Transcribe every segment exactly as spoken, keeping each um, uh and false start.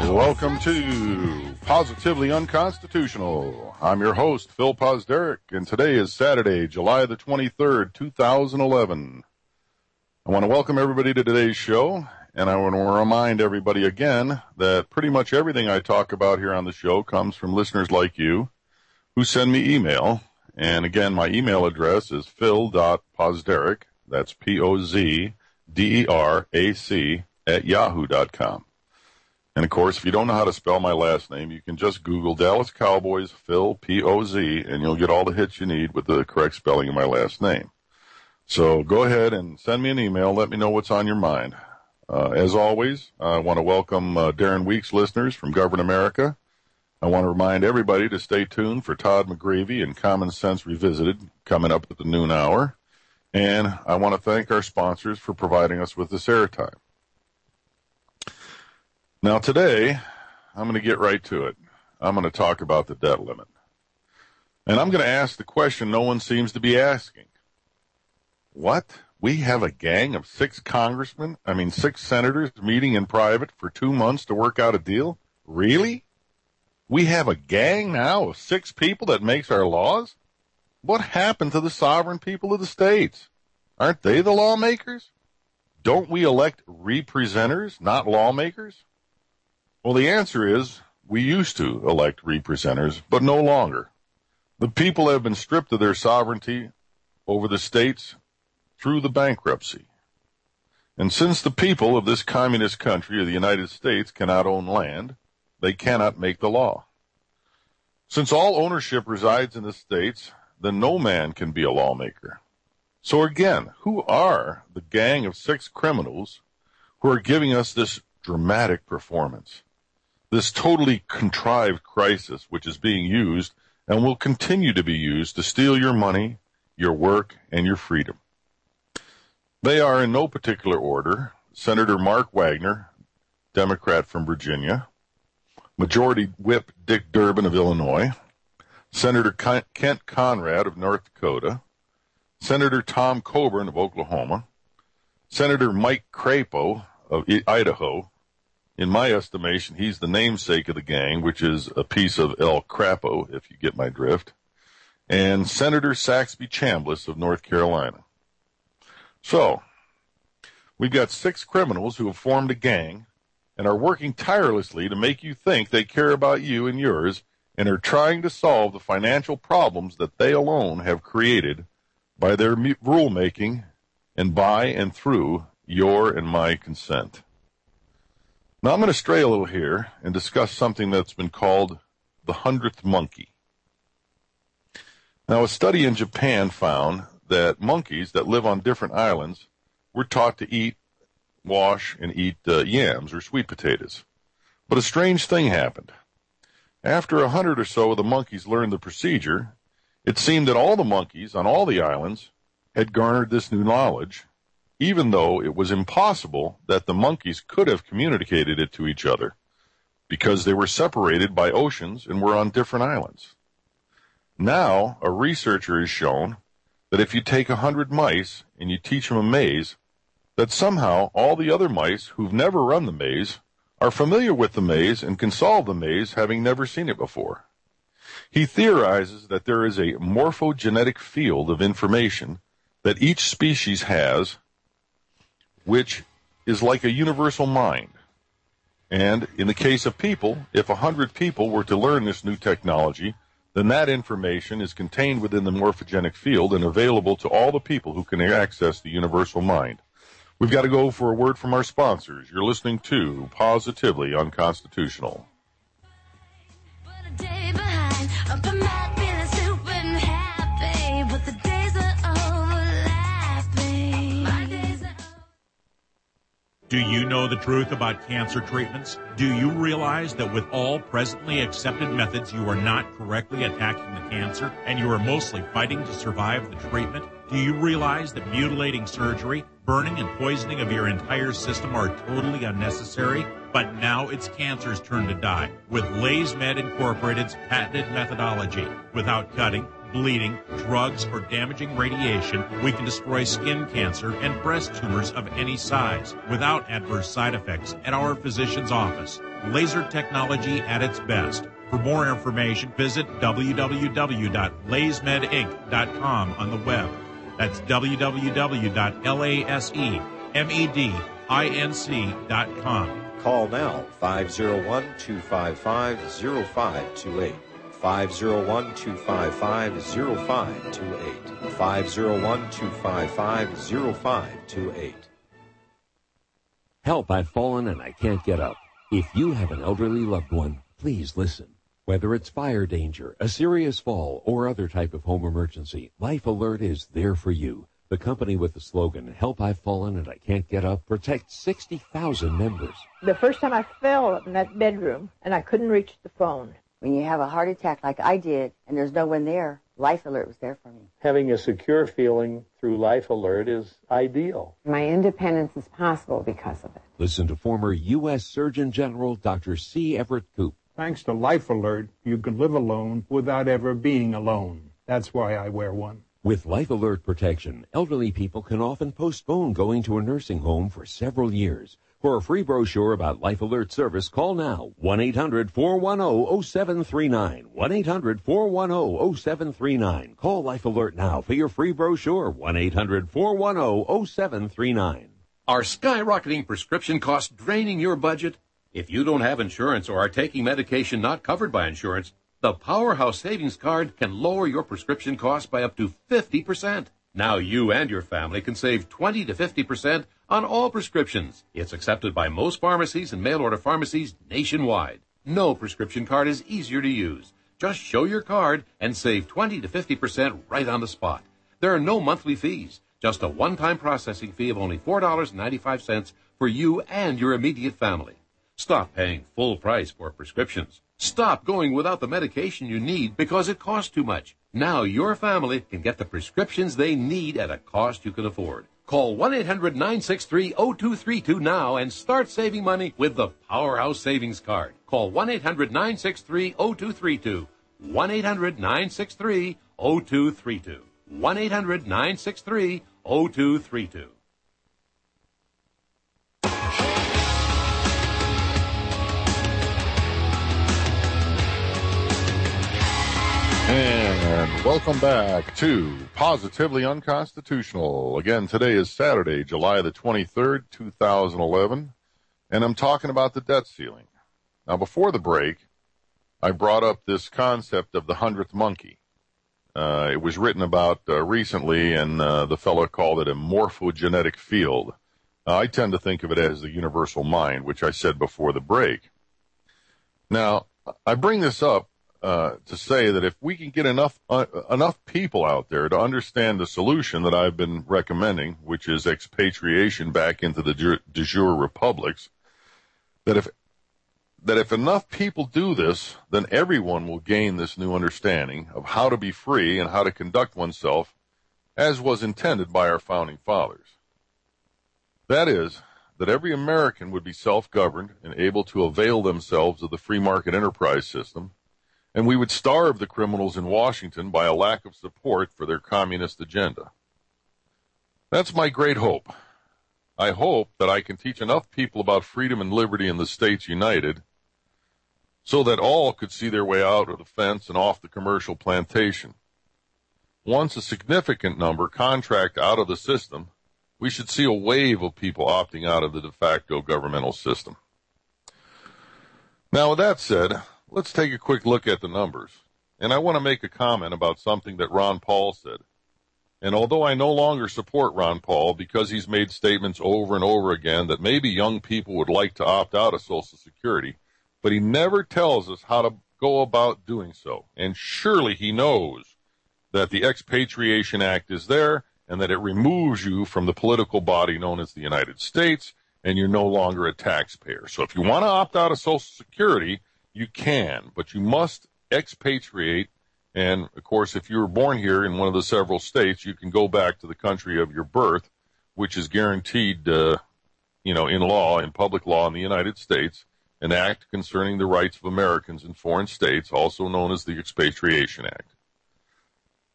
Welcome to Positively Unconstitutional. I'm your host, Phil Pozderick, and today is Saturday, July the twenty-third, two thousand eleven. I want to welcome everybody to today's show, and I want to remind everybody again that pretty much everything I talk about here on the show comes from listeners like you who send me email. And again, my email address is phil dot pozderac, that's P O Z D E R A C, at yahoo dot com. And, of course, if you don't know how to spell my last name, you can just Google Dallas Cowboys Phil, P O Z, and you'll get all the hits you need with the correct spelling of my last name. So go ahead and send me an email. Let me know what's on your mind. Uh, as always, I want to welcome uh, Darren Weeks listeners from Govern America. I want to remind everybody to stay tuned for Todd McGravy and Common Sense Revisited coming up at the noon hour. And I want to thank our sponsors for providing us with this airtime. Now today, I'm going to get right to it. I'm going to talk about the debt limit. And I'm going to ask the question no one seems to be asking. What? We have a gang of six congressmen, I mean six senators meeting in private for two months to work out a deal? Really? We have a gang now of six people that makes our laws? What happened to the sovereign people of the states? Aren't they the lawmakers? Don't we elect representers, not lawmakers? Well, the answer is we used to elect representers, but no longer. The people have been stripped of their sovereignty over the states through the bankruptcy. And since the people of this communist country of the United States cannot own land, they cannot make the law. Since all ownership resides in the states, then no man can be a lawmaker. So again, who are the gang of six criminals who are giving us this dramatic performance? This totally contrived crisis which is being used and will continue to be used to steal your money, your work, and your freedom. They are in no particular order: Senator Mark Wagner, Democrat from Virginia; Majority Whip Dick Durbin of Illinois; Senator Kent Conrad of North Dakota; Senator Tom Coburn of Oklahoma; Senator Mike Crapo of Idaho. In my estimation, he's the namesake of the gang, which is a piece of El Crapo, if you get my drift; and Senator Saxby Chambliss of North Carolina. So, we've got six criminals who have formed a gang and are working tirelessly to make you think they care about you and yours, and are trying to solve the financial problems that they alone have created by their rulemaking and by and through your and my consent. Now, I'm going to stray a little here and discuss something that's been called the hundredth monkey. Now, a study in Japan found that monkeys that live on different islands were taught to eat, wash, and eat uh, yams or sweet potatoes. But a strange thing happened. After a hundred or so of the monkeys learned the procedure, it seemed that all the monkeys on all the islands had garnered this new knowledge, even though it was impossible that the monkeys could have communicated it to each other, because they were separated by oceans and were on different islands. Now, a researcher has shown that if you take a hundred mice and you teach them a maze, that somehow all the other mice who've never run the maze are familiar with the maze and can solve the maze, having never seen it before. He theorizes that there is a morphogenetic field of information that each species has, which is like a universal mind. And in the case of people, if a hundred people were to learn this new technology, then that information is contained within the morphogenic field and available to all the people who can access the universal mind. We've got to go for a word from our sponsors. You're listening to Positively Unconstitutional. Do you know the truth about cancer treatments? Do you realize that with all presently accepted methods, you are not correctly attacking the cancer, and you are mostly fighting to survive the treatment? Do you realize that mutilating surgery, burning and poisoning of your entire system are totally unnecessary? But now it's cancer's turn to die with LaysMed Incorporated's patented methodology. Without cutting, bleeding, drugs, or damaging radiation, we can destroy skin cancer and breast tumors of any size without adverse side effects at our physician's office. Laser technology at its best. For more information, visit w w w dot lasemed inc dot com on the web. That's w w w dot lasemed inc dot com. Call now, five oh one, two five five, oh five two eight. five oh one, two five five, oh five two eight. five oh one, two five five, oh five two eight. Help, I've fallen and I can't get up. If you have an elderly loved one, please listen. Whether it's fire danger, a serious fall, or other type of home emergency, Life Alert is there for you. The company with the slogan, Help, I've Fallen and I Can't Get Up, protects sixty thousand members. The first time I fell in that bedroom and I couldn't reach the phone. When you have a heart attack like I did and there's no one there, Life Alert was there for me. Having a secure feeling through Life Alert is ideal. My independence is possible because of it. Listen to former U S Surgeon General Doctor C. Everett Koop. Thanks to Life Alert, you can live alone without ever being alone. That's why I wear one. With Life Alert protection, elderly people can often postpone going to a nursing home for several years. For a free brochure about Life Alert service, call now, one eight hundred, four one zero, zero seven three nine, one eight hundred, four one zero, zero seven three nine. Call Life Alert now for your free brochure, one eight hundred, four one zero, zero seven three nine. Are skyrocketing prescription costs draining your budget? If you don't have insurance or are taking medication not covered by insurance, the Powerhouse Savings Card can lower your prescription costs by up to fifty percent. Now you and your family can save twenty to fifty percent on all prescriptions. It's accepted by most pharmacies and mail-order pharmacies nationwide. No prescription card is easier to use. Just show your card and save twenty to fifty percent right on the spot. There are no monthly fees, just a one-time processing fee of only four dollars and ninety-five cents for you and your immediate family. Stop paying full price for prescriptions. Stop going without the medication you need because it costs too much. Now your family can get the prescriptions they need at a cost you can afford. Call one eight hundred, nine six three, zero two three two now and start saving money with the Powerhouse Savings Card. Call one eight hundred, nine six three, zero two three two. one eight hundred, nine six three, zero two three two. one eight hundred, nine six three, zero two three two. And welcome back to Positively Unconstitutional. Again, today is Saturday, July the twenty-third, two thousand eleven, and I'm talking about the debt ceiling. Now, before the break, I brought up this concept of the hundredth monkey. Uh, it was written about uh, recently, and uh, the fellow called it a morphogenetic field. Uh, I tend to think of it as the universal mind, which I said before the break. Now, I bring this up Uh, to say that if we can get enough uh, enough people out there to understand the solution that I've been recommending, which is expatriation back into the de jure republics, that if that if enough people do this, then everyone will gain this new understanding of how to be free and how to conduct oneself as was intended by our founding fathers. That is, that every American would be self-governed and able to avail themselves of the free market enterprise system, and we would starve the criminals in Washington by a lack of support for their communist agenda. That's my great hope. I hope that I can teach enough people about freedom and liberty in the States United so that all could see their way out of the fence and off the commercial plantation. Once a significant number contract out of the system, we should see a wave of people opting out of the de facto governmental system. Now, with that said, let's take a quick look at the numbers. And I want to make a comment about something that Ron Paul said. And although I no longer support Ron Paul because he's made statements over and over again that maybe young people would like to opt out of Social Security, but he never tells us how to go about doing so. And surely he knows that the Expatriation Act is there and that it removes you from the political body known as the United States, and you're no longer a taxpayer. So if you want to opt out of Social Security, you can, but you must expatriate. And, of course, if you were born here in one of the several states, you can go back to the country of your birth, which is guaranteed, uh, you know, in law, in public law in the United States, an act concerning the rights of Americans in foreign states, also known as the Expatriation Act.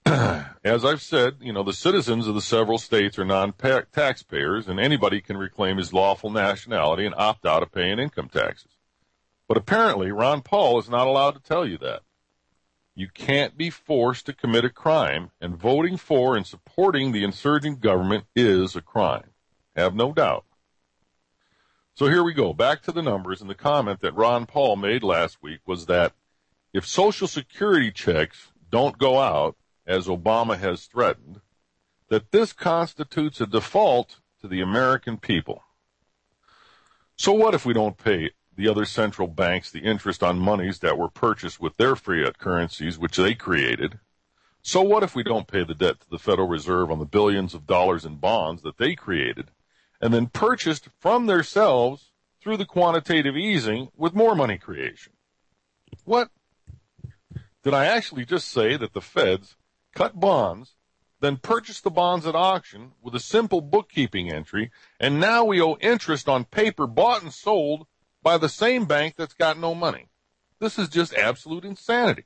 As I've said, you know, the citizens of the several states are non-taxpayers, and anybody can reclaim his lawful nationality and opt out of paying income taxes. But apparently, Ron Paul is not allowed to tell you that. You can't be forced to commit a crime, and voting for and supporting the insurgent government is a crime. Have no doubt. So here we go. Back to the numbers, and the comment that Ron Paul made last week was that if Social Security checks don't go out, as Obama has threatened, that this constitutes a default to the American people. So what if we don't pay the other central banks the interest on monies that were purchased with their fiat currencies, which they created? So what if we don't pay the debt to the Federal Reserve on the billions of dollars in bonds that they created and then purchased from themselves through the quantitative easing with more money creation? What? Did I actually just say that the feds cut bonds, then purchased the bonds at auction with a simple bookkeeping entry, and now we owe interest on paper bought and sold by the same bank that's got no money? This is just absolute insanity.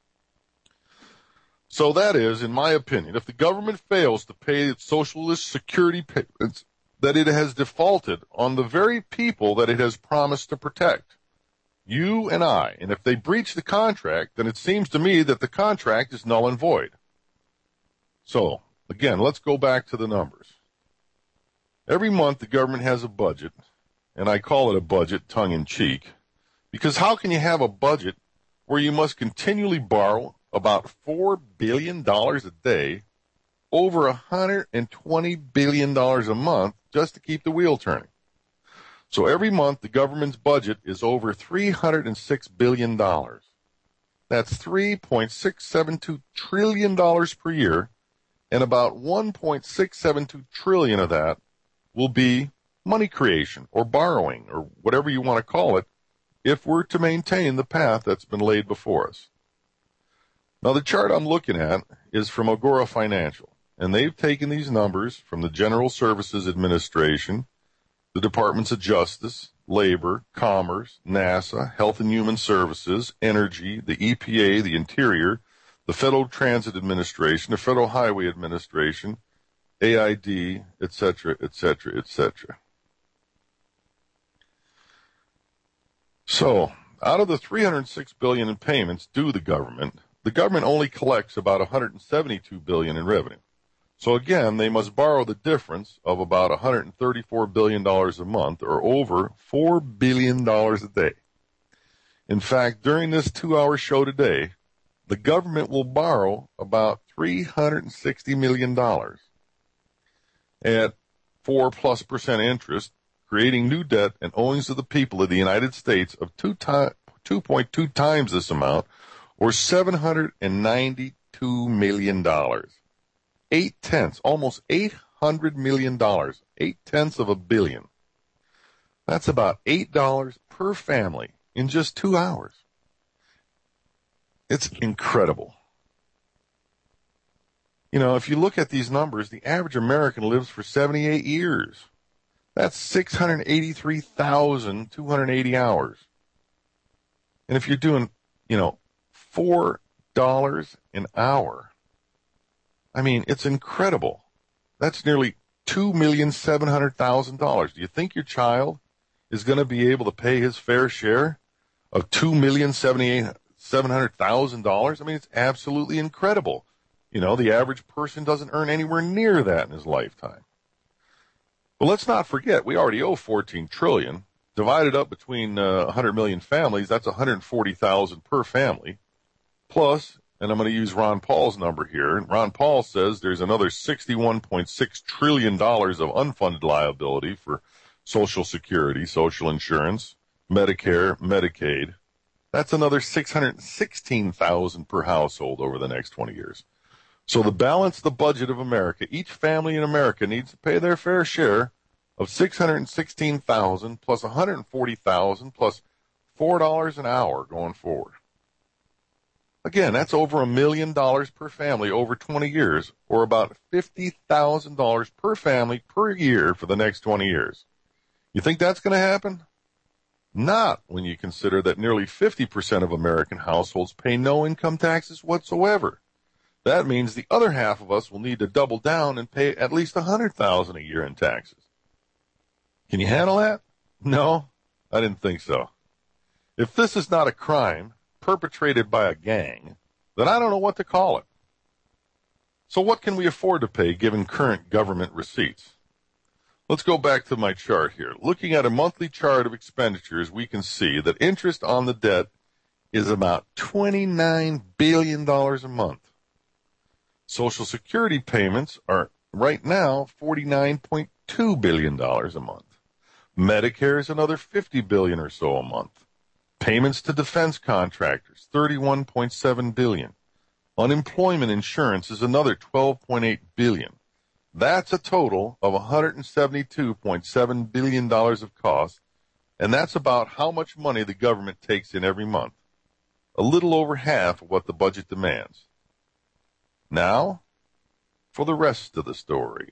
So that is, in my opinion, if the government fails to pay its socialist security payments, that it has defaulted on the very people that it has promised to protect. You and I. And if they breach the contract, then it seems to me that the contract is null and void. So, again, let's go back to the numbers. Every month the government has a budget, and I call it a budget tongue-in-cheek, because how can you have a budget where you must continually borrow about four billion dollars a day, over one hundred twenty billion dollars a month, just to keep the wheel turning? So every month the government's budget is over three hundred six billion dollars. That's three point six seven two trillion dollars per year, and about one point six seven two trillion dollars of that will be money creation or borrowing or whatever you want to call it if we're to maintain the path that's been laid before us. Now, the chart I'm looking at is from Agora Financial, and they've taken these numbers from the General Services Administration, the Departments of Justice, Labor, Commerce, NASA, Health and Human Services, Energy, the E P A, the Interior, the Federal Transit Administration, the Federal Highway Administration, A I D, et cetera, et cetera, et cetera. So, out of the three hundred six billion dollars in payments due the government, the government only collects about one hundred seventy-two billion dollars in revenue. So again, they must borrow the difference of about one hundred thirty-four billion dollars a month, or over four billion dollars a day. In fact, during this two-hour show today, the government will borrow about three hundred sixty million dollars at four plus percent interest, creating new debt and owings to the people of the United States of two point two times this amount, or seven hundred ninety-two million dollars. Eight tenths, almost eight hundred million dollars, eight tenths of a billion. That's about eight dollars per family in just two hours. It's incredible. You know, if you look at these numbers, the average American lives for seventy-eight years. That's six hundred eighty-three thousand two hundred eighty hours. And if you're doing, you know, four dollars an hour, I mean, it's incredible. That's nearly two million seven hundred thousand dollars. Do you think your child is going to be able to pay his fair share of two million seven hundred thousand dollars? I mean, it's absolutely incredible. You know, the average person doesn't earn anywhere near that in his lifetime. But let's not forget, we already owe fourteen trillion dollars. Divided up between uh, one hundred million families, that's one hundred forty thousand per family. Plus, and I'm going to use Ron Paul's number here. Ron Paul says there's another sixty-one point six trillion dollars of unfunded liability for Social Security, social insurance, Medicare, Medicaid. That's another six hundred sixteen thousand per household over the next twenty years. So to balance the budget of America, each family in America needs to pay their fair share of six hundred sixteen thousand plus one hundred forty thousand plus four dollars an hour going forward. Again, that's over a million dollars per family over twenty years, or about fifty thousand dollars per family per year for the next twenty years. You think that's going to happen? Not when you consider that nearly fifty percent of American households pay no income taxes whatsoever. That means the other half of us will need to double down and pay at least one hundred thousand dollars a year in taxes. Can you handle that? No, I didn't think so. If this is not a crime perpetrated by a gang, then I don't know what to call it. So what can we afford to pay given current government receipts? Let's go back to my chart here. Looking at a monthly chart of expenditures, we can see that interest on the debt is about twenty-nine billion dollars a month. Social Security payments are right now forty-nine point two billion dollars a month. Medicare is another fifty billion dollars or so a month. Payments to defense contractors, thirty-one point seven billion dollars. Unemployment insurance is another twelve point eight billion dollars. That's a total of one hundred seventy-two point seven billion dollars of costs, and that's about how much money the government takes in every month. A little over half of what the budget demands. Now, for the rest of the story.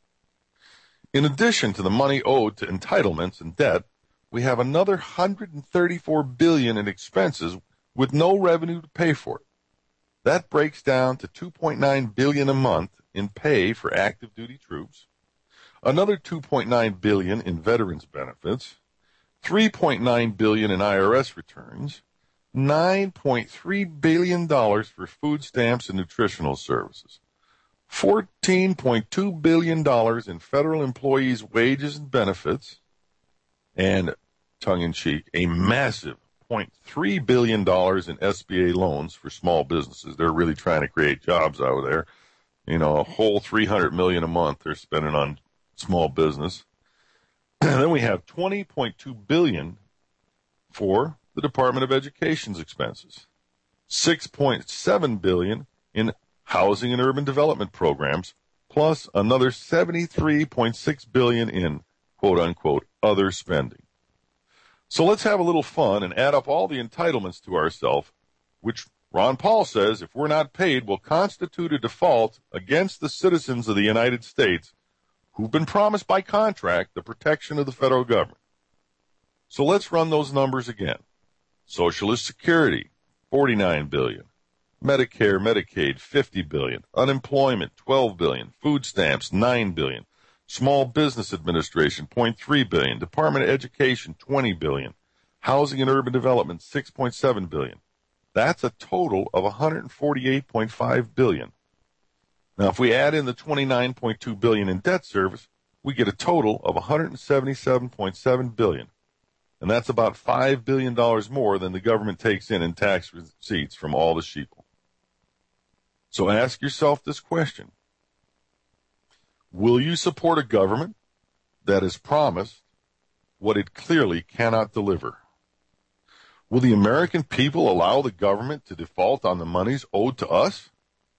In addition to the money owed to entitlements and debt, we have another one hundred thirty-four billion dollars in expenses with no revenue to pay for it. That breaks down to two point nine billion dollars a month in pay for active duty troops, another two point nine billion dollars in veterans benefits, three point nine billion dollars in I R S returns, nine point three billion dollars for food stamps and nutritional services, fourteen point two billion dollars in federal employees' wages and benefits, and, tongue-in-cheek, a massive zero point three billion dollars in S B A loans for small businesses. They're really trying to create jobs out there. You know, a whole three hundred million dollars a month they're spending on small business. And then we have twenty point two billion dollars for the Department of Education's expenses, six point seven billion dollars in housing and urban development programs, plus another seventy-three point six billion dollars in quote-unquote other spending. So let's have a little fun and add up all the entitlements to ourselves, which Ron Paul says if we're not paid will constitute a default against the citizens of the United States who've been promised by contract the protection of the federal government. So let's run those numbers again. Socialist Security, forty-nine billion dollars. Medicare, Medicaid, fifty billion dollars. Unemployment, twelve billion dollars. Food stamps, nine billion dollars. Small Business Administration, zero point three billion dollars. Department of Education, twenty billion dollars. Housing and Urban Development, six point seven billion dollars. That's a total of one hundred forty-eight point five billion dollars. Now, if we add in the twenty-nine point two billion dollars in debt service, we get a total of one hundred seventy-seven point seven billion dollars. And that's about five billion dollars more than the government takes in in tax receipts from all the sheeple. So ask yourself this question. Will you support a government that has promised what it clearly cannot deliver? Will the American people allow the government to default on the monies owed to us?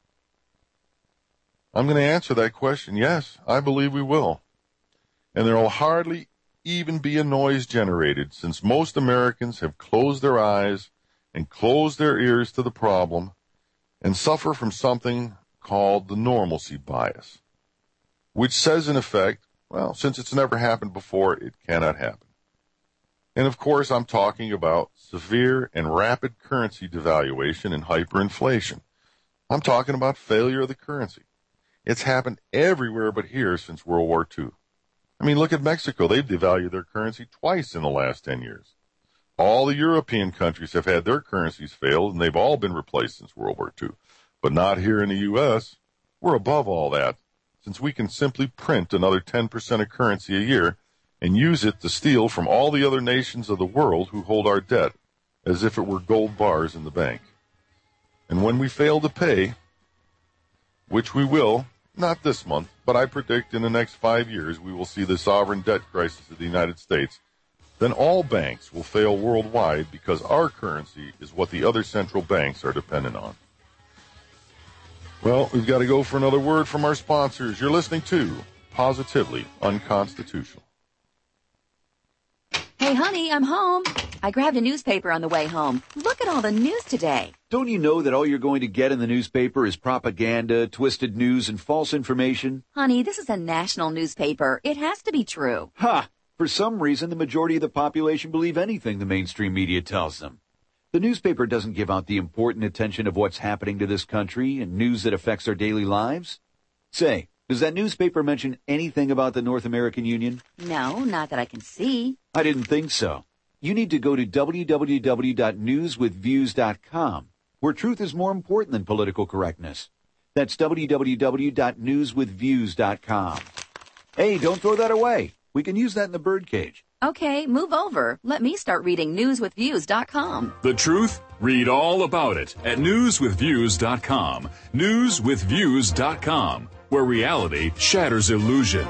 I'm going to answer that question. Yes, I believe we will. And there will hardly even be a noise generated since most Americans have closed their eyes and closed their ears to the problem and suffer from something called the normalcy bias, which says in effect, well, since it's never happened before, it cannot happen. And of course, I'm talking about severe and rapid currency devaluation and hyperinflation. I'm talking about failure of the currency. It's happened everywhere but here since World War Two. I mean, look at Mexico. They've devalued their currency twice in the last ten years. All the European countries have had their currencies failed, and they've all been replaced since World War Two. But not here in the U S. We're above all that, since we can simply print another ten percent of currency a year and use it to steal from all the other nations of the world who hold our debt as if it were gold bars in the bank. And when we fail to pay, which we will, not this month, but I predict in the next five years we will see the sovereign debt crisis of the United States, then all banks will fail worldwide because our currency is what the other central banks are dependent on. Well, we've got to go for another word from our sponsors. You're listening to Positively Unconstitutional. Hey, honey, I'm home. I grabbed a newspaper on the way home. Look at all the news today. Don't you know that all you're going to get in the newspaper is propaganda, twisted news, and false information? Honey, this is a national newspaper. It has to be true. Ha! For some reason, the majority of the population believe anything the mainstream media tells them. The newspaper doesn't give out the important attention of what's happening to this country and news that affects our daily lives. Say, does that newspaper mention anything about the North American Union? No, not that I can see. I didn't think so. You need to go to w w w dot news with views dot com, where truth is more important than political correctness. That's w w w dot news with views dot com. Hey, don't throw that away. We can use that in the birdcage. Okay, move over. Let me start reading news with views dot com. The truth? Read all about it at news with views dot com. news with views dot com, where reality shatters illusion.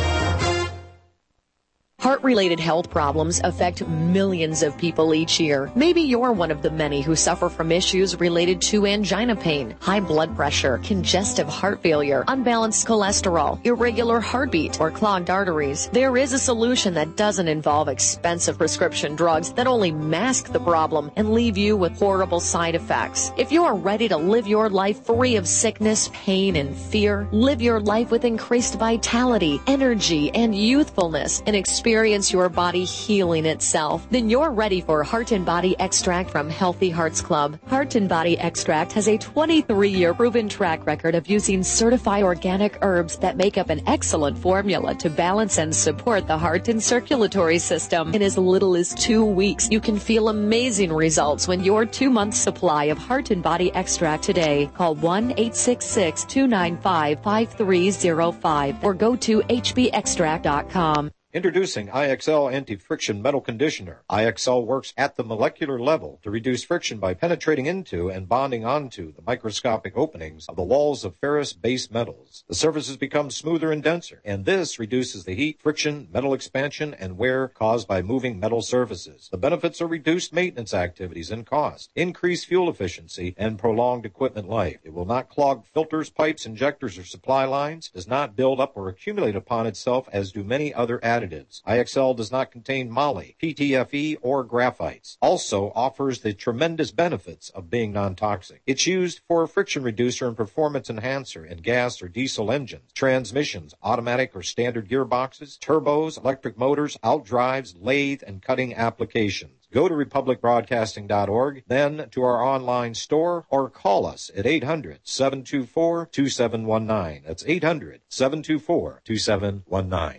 Heart-related health problems affect millions of people each year. Maybe you're one of the many who suffer from issues related to angina pain, high blood pressure, congestive heart failure, unbalanced cholesterol, irregular heartbeat, or clogged arteries. There is a solution that doesn't involve expensive prescription drugs that only mask the problem and leave you with horrible side effects. If you are ready to live your life free of sickness, pain, and fear, live your life with increased vitality, energy, and youthfulness, and experience Experience your body healing itself, then you're ready for Heart and Body Extract from Healthy Hearts Club. Heart and Body Extract has a twenty-three year proven track record of using certified organic herbs that make up an excellent formula to balance and support the heart and circulatory system. In as little as two weeks, you can feel amazing results when your two-month supply of Heart and Body Extract today. Call one eight six six, two nine five, five three zero five or go to h b extract dot com. Introducing I X L Anti-Friction Metal Conditioner. I X L works at the molecular level to reduce friction by penetrating into and bonding onto the microscopic openings of the walls of ferrous-based metals. The surfaces become smoother and denser, and this reduces the heat, friction, metal expansion, and wear caused by moving metal surfaces. The benefits are reduced maintenance activities and cost, increased fuel efficiency, and prolonged equipment life. It will not clog filters, pipes, injectors, or supply lines, does not build up or accumulate upon itself as do many other additives. I X L does not contain moly, P T F E, or graphites. Also offers the tremendous benefits of being non-toxic. It's used for a friction reducer and performance enhancer in gas or diesel engines, transmissions, automatic or standard gearboxes, turbos, electric motors, outdrives, lathe, and cutting applications. Go to republic broadcasting dot org, then to our online store, or call us at eight hundred, seven two four, two seven one nine. That's eight hundred, seven two four, two seven one nine.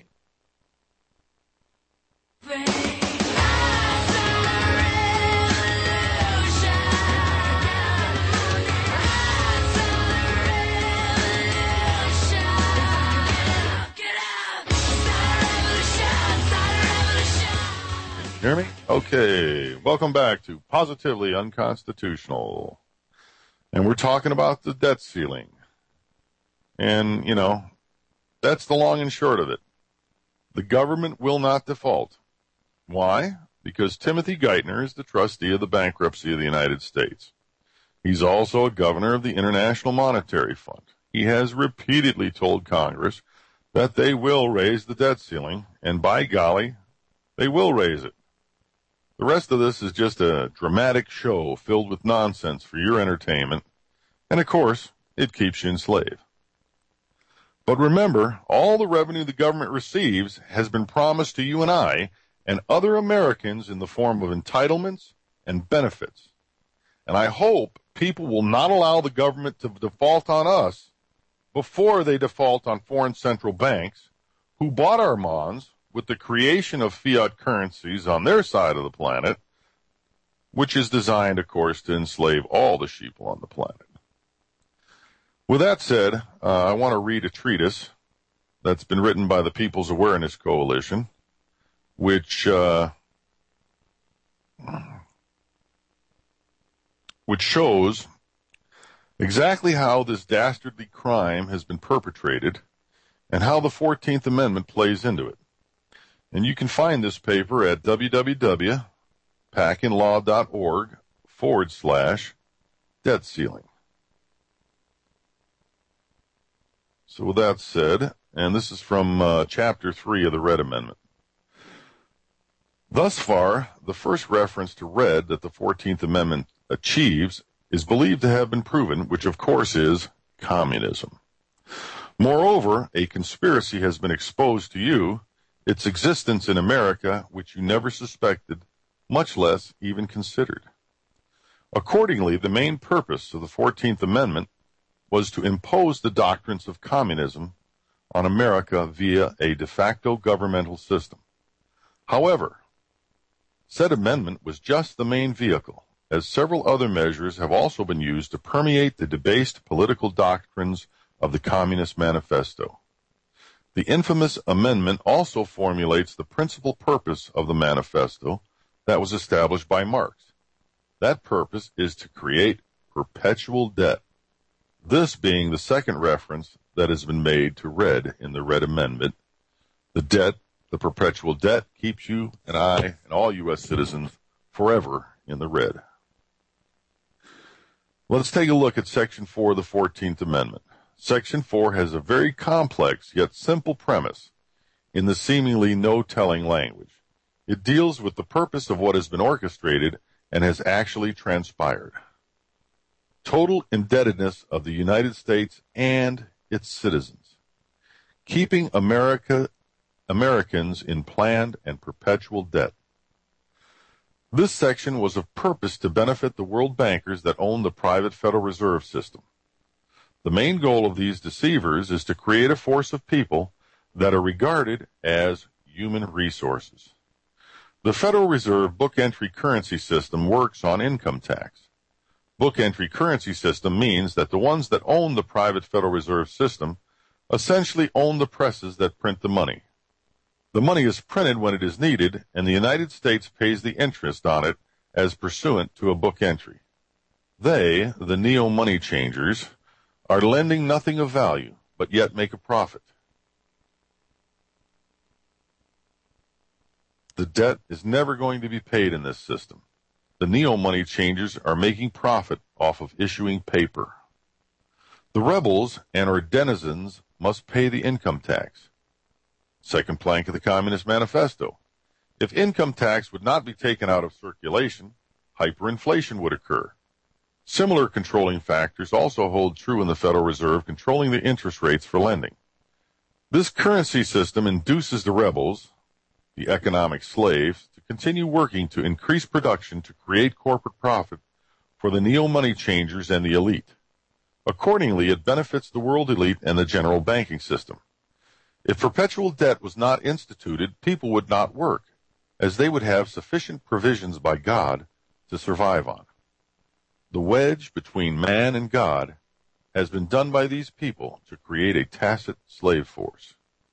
Hear me? Okay. Welcome back to Positively Unconstitutional. And we're talking about the debt ceiling. And, you know, that's the long and short of it. The government will not default. Why? Because Timothy Geithner is the trustee of the bankruptcy of the United States. He's also a governor of the International Monetary Fund. He has repeatedly told Congress that they will raise the debt ceiling, and by golly, they will raise it. The rest of this is just a dramatic show filled with nonsense for your entertainment, and of course, it keeps you enslaved. But remember, all the revenue the government receives has been promised to you and I and other Americans in the form of entitlements and benefits. And I hope people will not allow the government to default on us before they default on foreign central banks who bought our bonds with the creation of fiat currencies on their side of the planet, which is designed, of course, to enslave all the sheeple on the planet. With that said, uh, I want to read a treatise that's been written by the People's Awareness Coalition, which uh, which shows exactly how this dastardly crime has been perpetrated and how the fourteenth Amendment plays into it. And you can find this paper at www.packinlaw.org forward slash debt ceiling. So with that said, and this is from uh, Chapter three of the Red Amendment. Thus far, the first reference to red that the fourteenth Amendment achieves is believed to have been proven, which of course is communism. Moreover, a conspiracy has been exposed to you, its existence in America, which you never suspected, much less even considered. Accordingly, the main purpose of the fourteenth Amendment was to impose the doctrines of communism on America via a de facto governmental system. However, said amendment was just the main vehicle, as several other measures have also been used to permeate the debased political doctrines of the Communist Manifesto. The infamous amendment also formulates the principal purpose of the manifesto that was established by Marx. That purpose is to create perpetual debt, this being the second reference that has been made to red in the red amendment. The debt, the perpetual debt, keeps you and I and all U S citizens forever in the red. Let's take a look at Section four of the fourteenth Amendment. Section four has a very complex yet simple premise in the seemingly no-telling language. It deals with the purpose of what has been orchestrated and has actually transpired. Total indebtedness of the United States and its citizens. Keeping America, Americans in planned and perpetual debt. This section was of purpose to benefit the world bankers that own the private Federal Reserve System. The main goal of these deceivers is to create a force of people that are regarded as human resources. The Federal Reserve book entry currency system works on income tax. Book entry currency system means that the ones that own the private Federal Reserve System essentially own the presses that print the money. The money is printed when it is needed, and the United States pays the interest on it as pursuant to a book entry. They, the neo-money changers, are lending nothing of value, but yet make a profit. The debt is never going to be paid in this system. The neo-money changers are making profit off of issuing paper. The rebels and or denizens must pay the income tax. Second plank of the Communist Manifesto. If income tax would not be taken out of circulation, hyperinflation would occur. Similar controlling factors also hold true in the Federal Reserve controlling the interest rates for lending. This currency system induces the rebels, the economic slaves, to continue working to increase production to create corporate profit for the neo-money changers and the elite. Accordingly, it benefits the world elite and the general banking system. If perpetual debt was not instituted, people would not work, as they would have sufficient provisions by God to survive on. The wedge between man and God has been done by these people to create a tacit slave force.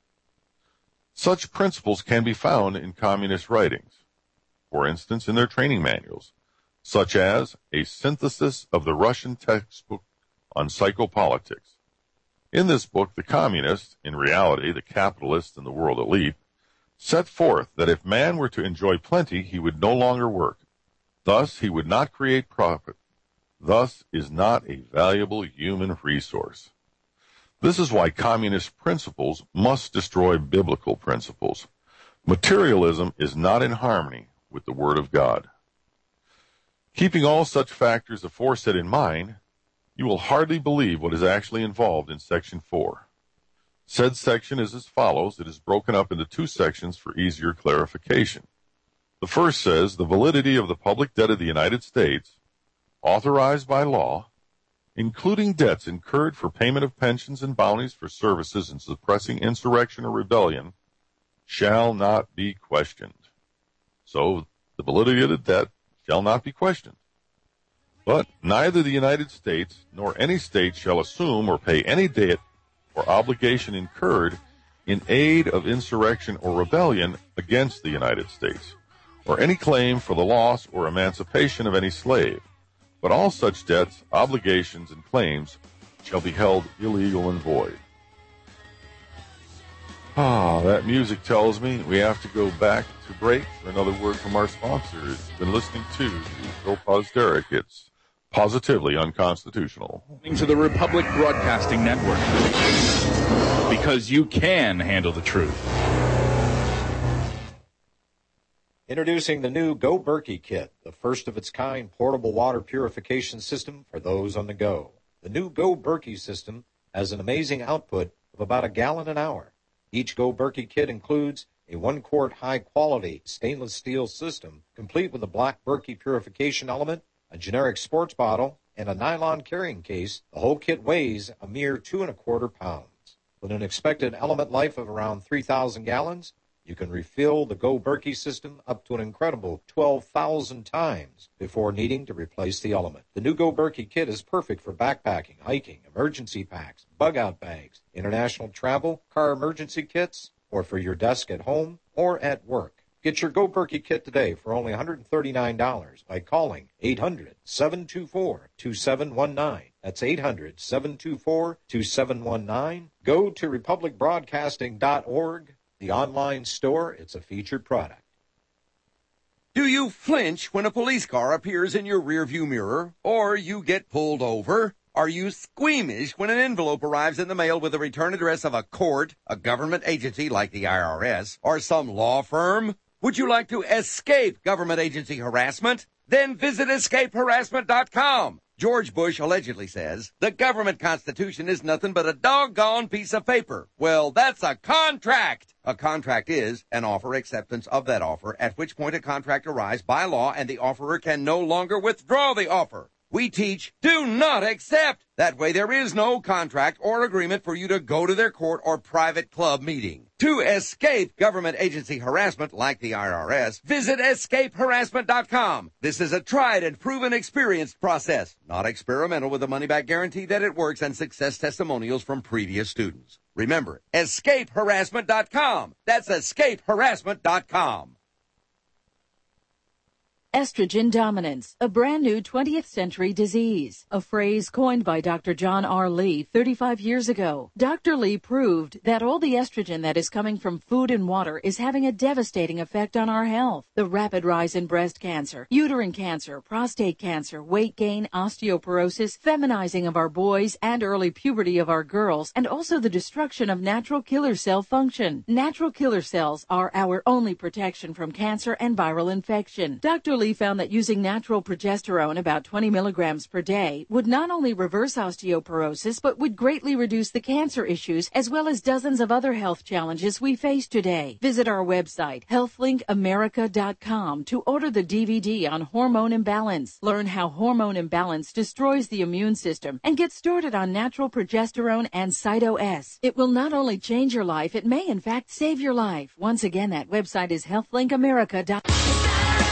Such principles can be found in communist writings, for instance, in their training manuals, such as a synthesis of the Russian textbook on psychopolitics. In this book, the communists, in reality the capitalists and the world elite, set forth that if man were to enjoy plenty, he would no longer work. Thus, he would not create profit. Thus, is not a valuable human resource. This is why communist principles must destroy biblical principles. Materialism is not in harmony with the Word of God. Keeping all such factors aforesaid in mind, you will hardly believe what is actually involved in Section four. Said section is as follows. It is broken up into two sections for easier clarification. The first says the validity of the public debt of the United States, authorized by law, including debts incurred for payment of pensions and bounties for services in suppressing insurrection or rebellion, shall not be questioned. So the validity of the debt shall not be questioned. But neither the United States nor any state shall assume or pay any debt or obligation incurred in aid of insurrection or rebellion against the United States, or any claim for the loss or emancipation of any slave. But all such debts, obligations, and claims shall be held illegal and void. Ah, that music tells me we have to go back to break for another word from our sponsors. You've been listening to Phil Posderick. It's positively unconstitutional. To the Republic Broadcasting Network, because you can handle the truth. Introducing the new Go Berkey Kit, the first of its kind portable water purification system for those on the go. The new Go Berkey system has an amazing output of about a gallon an hour. Each Go Berkey Kit includes a one-quart high-quality stainless steel system, complete with a black Berkey purification element, a generic sports bottle, and a nylon carrying case, the whole kit weighs a mere two and a quarter pounds. With an expected element life of around three thousand gallons, you can refill the Go Berkey system up to an incredible twelve thousand times before needing to replace the element. The new Go Berkey kit is perfect for backpacking, hiking, emergency packs, bug-out bags, international travel, car emergency kits, or for your desk at home or at work. Get your Go Berkey kit today for only one hundred thirty-nine dollars by calling eight hundred, seven two four, two seven one nine. That's eight hundred, seven two four, two seven one nine. Go to republic broadcasting dot org. The online store, it's a featured product. Do you flinch when a police car appears in your rearview mirror or you get pulled over? Are you squeamish when an envelope arrives in the mail with the return address of a court, a government agency like the I R S, or some law firm? Would you like to escape government agency harassment? Then visit escape harassment dot com. George Bush allegedly says, the government constitution is nothing but a doggone piece of paper. Well, that's a contract. A contract is an offer acceptance of that offer, at which point a contract arrives by law and the offerer can no longer withdraw the offer. We teach, do not accept. That way there is no contract or agreement for you to go to their court or private club meeting. To escape government agency harassment like the I R S, visit escape harassment dot com. This is a tried and proven experienced process, not experimental, with a money-back guarantee that it works and success testimonials from previous students. Remember, escape harassment dot com. That's escape harassment dot com. Estrogen dominance, a brand new twentieth century disease, a phrase coined by Doctor John R. Lee thirty-five years ago. Doctor Lee proved that all the estrogen that is coming from food and water is having a devastating effect on our health. The rapid rise in breast cancer, uterine cancer, prostate cancer, weight gain, osteoporosis, feminizing of our boys, and early puberty of our girls, and also the destruction of natural killer cell function. Natural killer cells are our only protection from cancer and viral infection. Doctor Lee found that using natural progesterone, about twenty milligrams per day, would not only reverse osteoporosis, but would greatly reduce the cancer issues as well as dozens of other health challenges we face today. Visit our website, health link america dot com, to order the D V D on hormone imbalance. Learn how hormone imbalance destroys the immune system and get started on natural progesterone and Cyto-S. It will not only change your life, it may in fact save your life. Once again, that website is health link america dot com.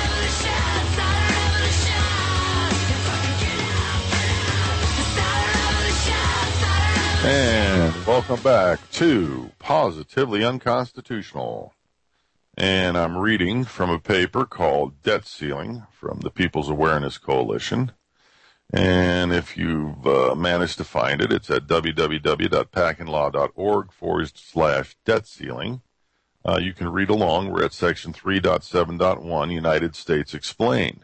And welcome back to Positively Unconstitutional. And I'm reading from a paper called Debt Ceiling from the People's Awareness Coalition. And if you've uh, managed to find it, it's at www.packinlaw.org forward slash debt ceiling. Uh, you can read along. We're at section three point seven point one, United States Explained.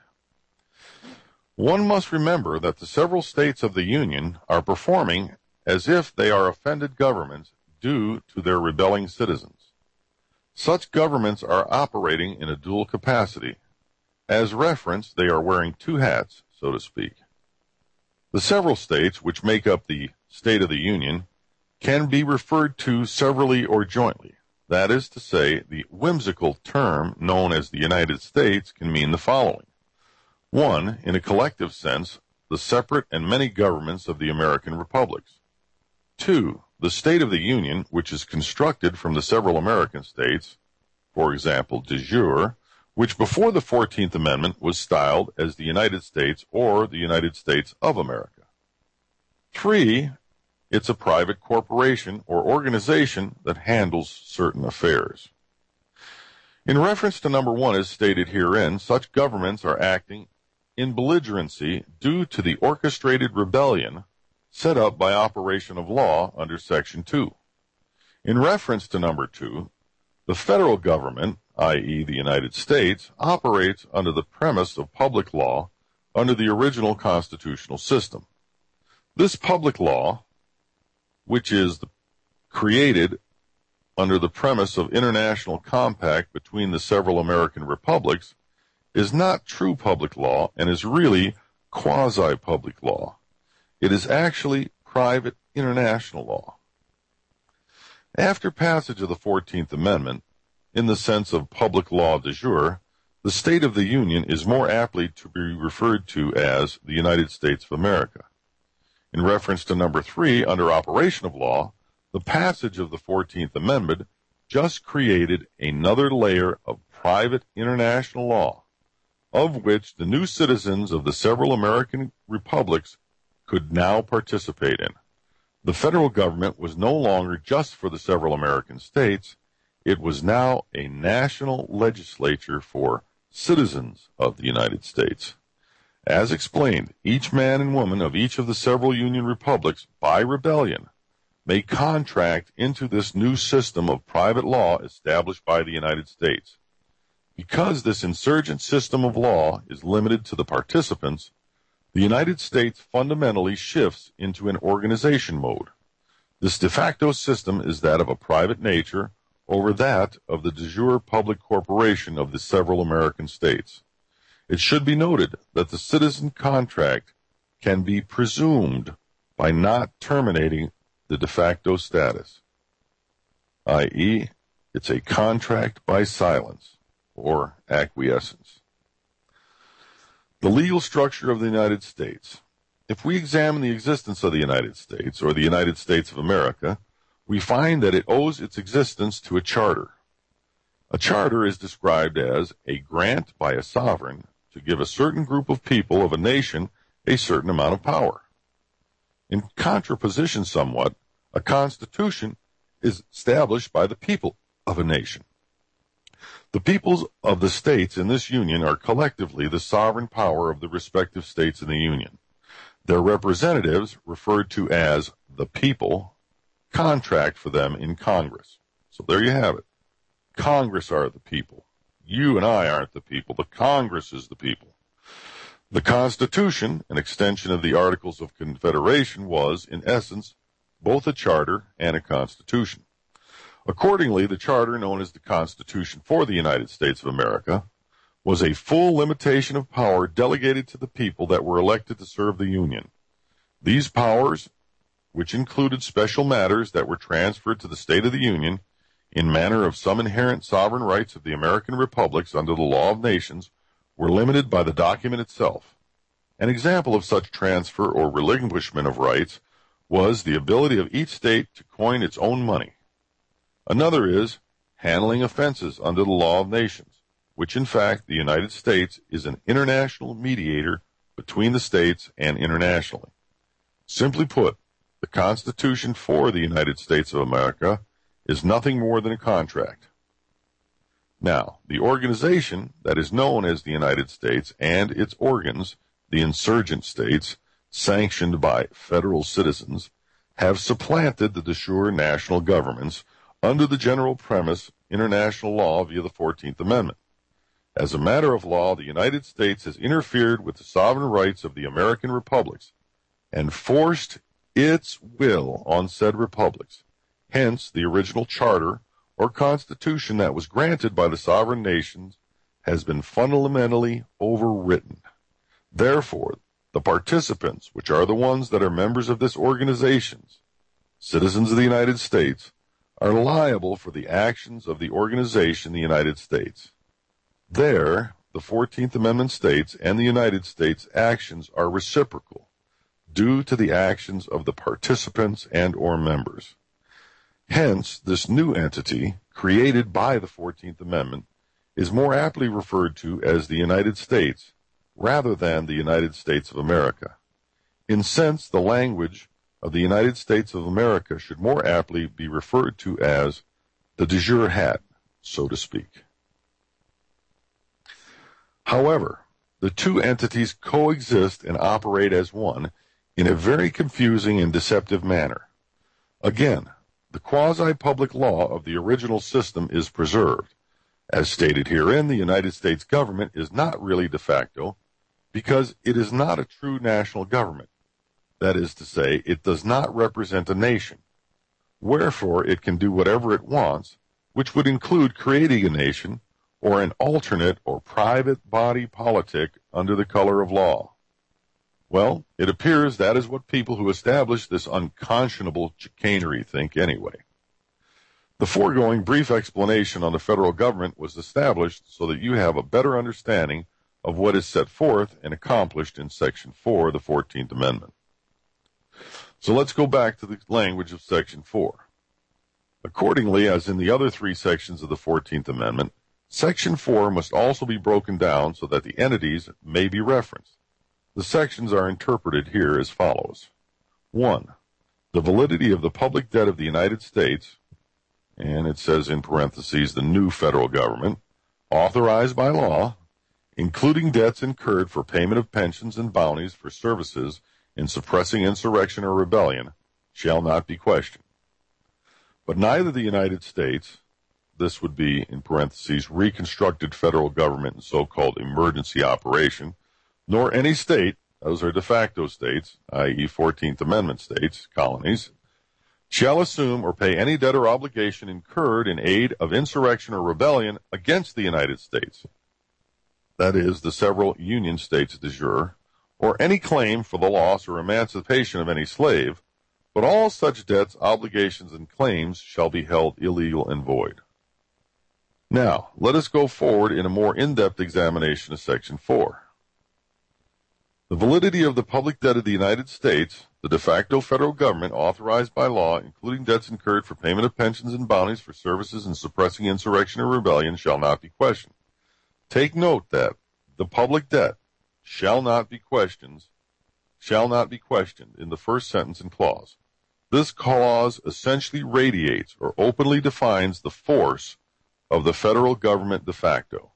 One must remember that the several states of the Union are performing as if they are offended governments due to their rebelling citizens. Such governments are operating in a dual capacity. As reference, they are wearing two hats, so to speak. The several states which make up the State of the Union can be referred to severally or jointly. That is to say, the whimsical term known as the United States can mean the following. One, in a collective sense, the separate and many governments of the American republics. Two, the State of the Union, which is constructed from the several American states, for example, de jure, which before the fourteenth Amendment was styled as the United States or the United States of America. Three, it's a private corporation or organization that handles certain affairs. In reference to number one, as stated herein, such governments are acting in belligerency due to the orchestrated rebellion set up by operation of law under Section two. In reference to number two, the federal government, that is the United States, operates under the premise of public law under the original constitutional system. This public law, which is the, created under the premise of international compact between the several American republics, is not true public law and is really quasi-public law. It is actually private international law. After passage of the fourteenth Amendment, in the sense of public law de jure, the State of the Union is more aptly to be referred to as the United States of America. In reference to number three, under operation of law, the passage of the fourteenth Amendment just created another layer of private international law, of which the new citizens of the several American republics could now participate in. The federal government was no longer just for the several American states. It was now a national legislature for citizens of the United States. As explained, each man and woman of each of the several Union republics, by rebellion, may contract into this new system of private law established by the United States. Because this insurgent system of law is limited to the participants, the United States fundamentally shifts into an organization mode. This de facto system is that of a private nature over that of the de jure public corporation of the several American states. It should be noted that the citizen contract can be presumed by not terminating the de facto status, that is, it's a contract by silence or acquiescence. The legal structure of the United States. If we examine the existence of the United States, or the United States of America, we find that it owes its existence to a charter. A charter is described as a grant by a sovereign to give a certain group of people of a nation a certain amount of power. In contraposition somewhat, a constitution is established by the people of a nation. The peoples of the states in this union are collectively the sovereign power of the respective states in the union. Their representatives, referred to as the people, contract for them in Congress. So there you have it. Congress are the people. You and I aren't the people. The Congress is the people. The Constitution, an extension of the Articles of Confederation, was, in essence, both a charter and a constitution. Accordingly, the charter, known as the Constitution for the United States of America, was a full limitation of power delegated to the people that were elected to serve the Union. These powers, which included special matters that were transferred to the State of the Union in manner of some inherent sovereign rights of the American republics under the law of nations, were limited by the document itself. An example of such transfer or relinquishment of rights was the ability of each state to coin its own money. Another is handling offenses under the law of nations, which in fact the United States is an international mediator between the states and internationally. Simply put, the Constitution for the United States of America is nothing more than a contract. Now, the organization that is known as the United States and its organs, the insurgent states, sanctioned by federal citizens, have supplanted the de jure national governments under the general premise international law via the fourteenth Amendment. As a matter of law, the United States has interfered with the sovereign rights of the American republics and forced its will on said republics. Hence, the original charter or constitution that was granted by the sovereign nations has been fundamentally overwritten. Therefore, the participants, which are the ones that are members of this organizations, citizens of the United States, are liable for the actions of the organization, the United States. There, the fourteenth Amendment states and the United States actions are reciprocal, due to the actions of the participants and or members. Hence, this new entity, created by the fourteenth Amendment, is more aptly referred to as the United States rather than the United States of America. In sense, the language of the United States of America should more aptly be referred to as the de jure hat, so to speak. However, the two entities coexist and operate as one in a very confusing and deceptive manner. Again, the quasi-public law of the original system is preserved. As stated herein, the United States government is not really de facto because it is not a true national government. That is to say, it does not represent a nation. Wherefore, it can do whatever it wants, which would include creating a nation or an alternate or private body politic under the color of law. Well, it appears that is what people who establish this unconscionable chicanery think anyway. The foregoing brief explanation on the federal government was established so that you have a better understanding of what is set forth and accomplished in Section four of the fourteenth Amendment. So let's go back to the language of Section four. Accordingly, as in the other three sections of the fourteenth Amendment, Section four must also be broken down so that the entities may be referenced. The sections are interpreted here as follows. One, the validity of the public debt of the United States, and it says in parentheses, the new federal government, authorized by law, including debts incurred for payment of pensions and bounties for services in suppressing insurrection or rebellion, shall not be questioned. But neither the United States, this would be, in parentheses, reconstructed federal government and so-called emergency operation, nor any state, those are de facto states, that is fourteenth Amendment states, colonies, shall assume or pay any debt or obligation incurred in aid of insurrection or rebellion against the United States, that is, the several Union states de jure, or any claim for the loss or emancipation of any slave, but all such debts, obligations, and claims shall be held illegal and void. Now, let us go forward in a more in-depth examination of Section four. The validity of the public debt of the United States, the de facto federal government authorized by law, including debts incurred for payment of pensions and bounties for services in suppressing insurrection or rebellion, shall not be questioned. Take note that the public debt shall not be questioned, shall not be questioned in the first sentence and clause. This clause essentially radiates or openly defines the force of the federal government de facto.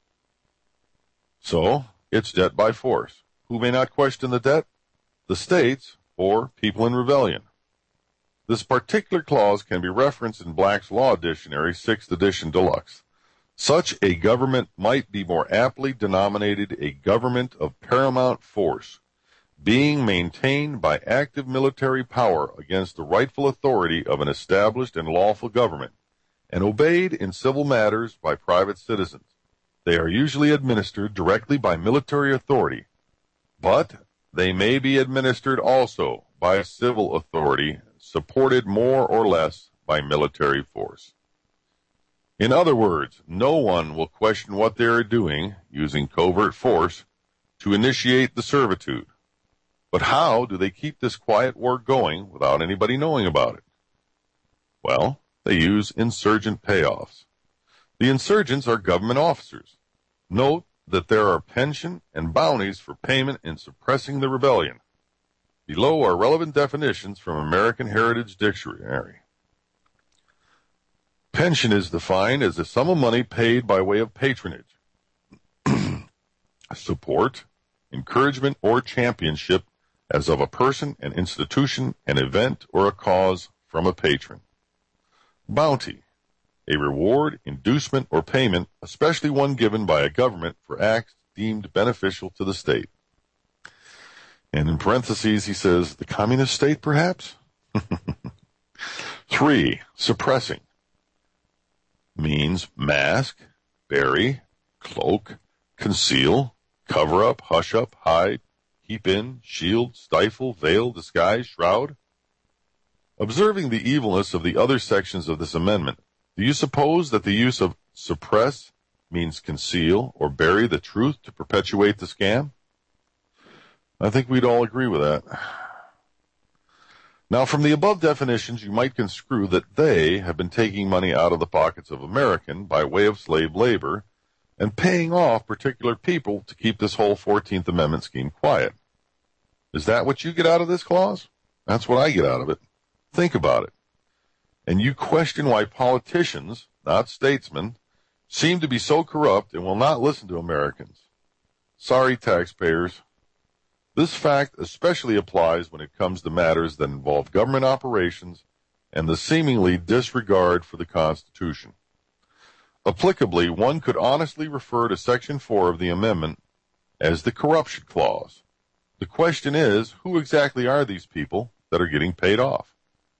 So, it's debt by force. Who may not question the debt? The states or people in rebellion. This particular clause can be referenced in Black's Law Dictionary, sixth edition deluxe. Such a government might be more aptly denominated a government of paramount force, being maintained by active military power against the rightful authority of an established and lawful government, and obeyed in civil matters by private citizens. They are usually administered directly by military authority, but they may be administered also by a civil authority supported more or less by military force. In other words, no one will question what they are doing using covert force to initiate the servitude. But how do they keep this quiet war going without anybody knowing about it? Well, they use insurgent payoffs. The insurgents are government officers. Note that there are pension and bounties for payment in suppressing the rebellion. Below are relevant definitions from American Heritage Dictionary. Pension is defined as a sum of money paid by way of patronage, support, encouragement, or championship as of a person, an institution, an event, or a cause from a patron. Bounty, a reward, inducement, or payment, especially one given by a government for acts deemed beneficial to the state. And in parentheses, he says, the communist state, perhaps? Three, suppressing. Means mask, bury, cloak, conceal, cover up, hush up, hide, keep in, shield, stifle, veil, disguise, shroud. Observing the evilness of the other sections of this amendment, do you suppose that the use of suppress means conceal or bury the truth to perpetuate the scam? I think we'd all agree with that. Now, from the above definitions, you might construe that they have been taking money out of the pockets of American by way of slave labor and paying off particular people to keep this whole fourteenth Amendment scheme quiet. Is that what you get out of this clause? That's what I get out of it. Think about it. And you question why politicians, not statesmen, seem to be so corrupt and will not listen to Americans. Sorry, taxpayers. This fact especially applies when it comes to matters that involve government operations and the seemingly disregard for the Constitution. Applicably, one could honestly refer to Section four of the amendment as the corruption clause. The question is, who exactly are these people that are getting paid off?